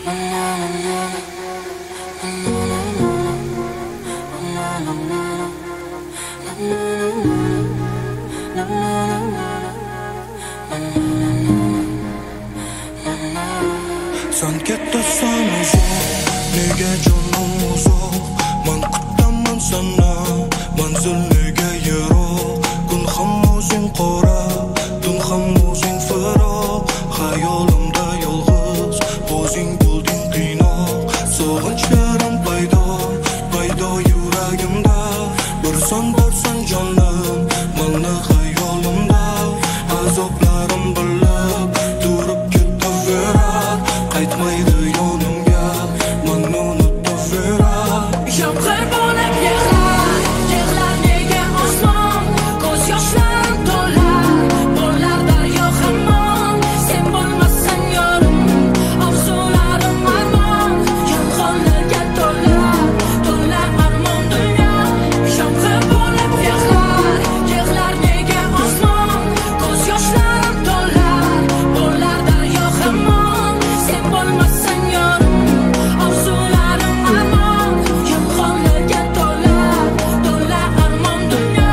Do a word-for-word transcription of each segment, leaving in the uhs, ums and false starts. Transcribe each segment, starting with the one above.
Sen ketasan uzoq, nega jonim uzoq? Man kutaman sana, manzil nega yiroq? Kun ham o'zing qora, tun ham o'zing firoq. Xayolimda yolg'iz, o'zing bo'lding qiynoq. Sog'inchlarim paydo, paydo yuragimda. Borsan, borsan jonim, mana xayolimda. Azoblarim bilib, turib ketaverar. Qaytmaydi yonimga, meni unutaverar. Yomg'ir bo'lib yig'lar, yig'lar nega osmon? Ko'z yoshlarim to'lar, bo'lar daryo hamon. Sen bo'lmasang yorim, orzularim armon. Yolg'onlarga to'lar, to'lar armon dunyo. Yomg'ir bo'lib yig'lar, yig'lar nega osmon? Ko'z yoshlarim to'lar, bo'lar daryo hamon. Sen bo'lmasang yorim, orzularim armon. Yolg'onlarga to'lar, to'lar armon dunyo.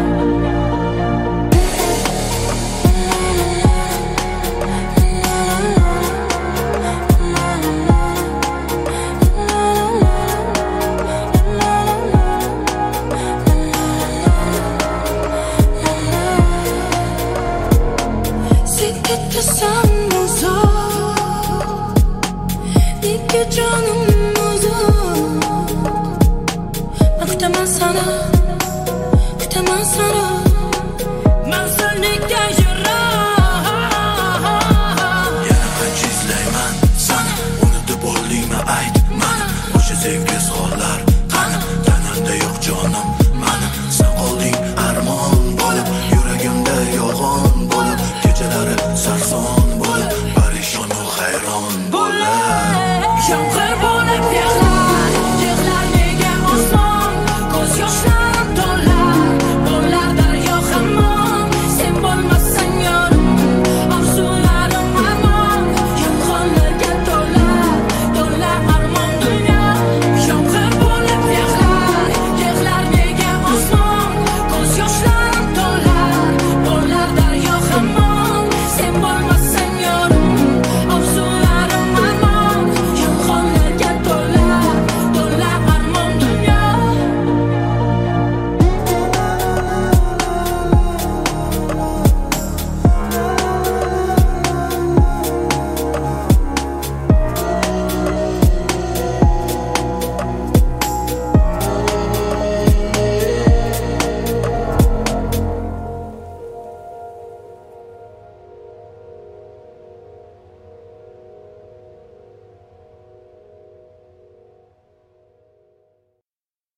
Sen ketasan uzoq, nega jonim uzoq? Men kutaman sana, kutaman sana, manzil nega yiroq? Yana qancha izlayman,